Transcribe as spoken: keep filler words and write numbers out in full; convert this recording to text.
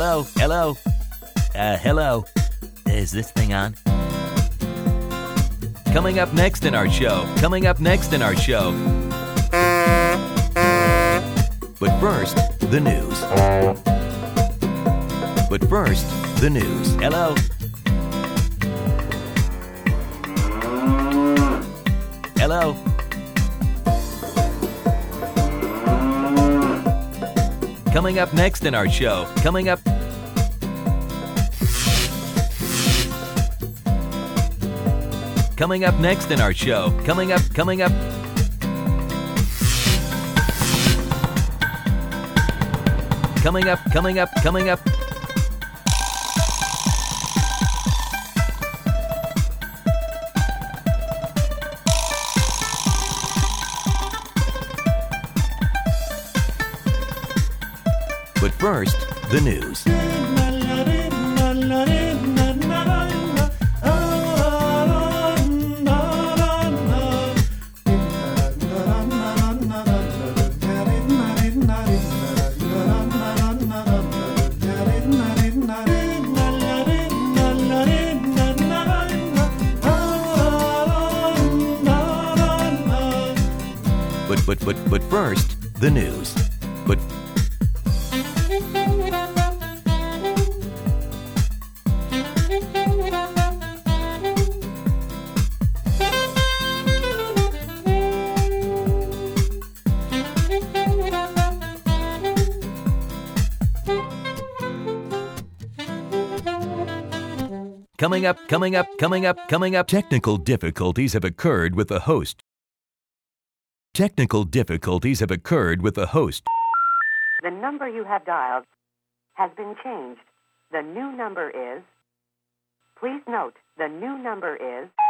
Hello? Hello? Uh, hello? Is this thing on? Coming up next in our show. Coming up next in our show. But first, the news. But first, the news. Hello? Hello? Coming up next in our show. Coming up... Coming up next in our show. Coming up, coming up... Coming up, coming up, coming up... But first, the news. But, but, but, but first, the news. But... Coming up, coming up, coming up, coming up. Technical difficulties have occurred with the host. Technical difficulties have occurred with the host. The number you have dialed has been changed. The new number is... Please note, the new number is...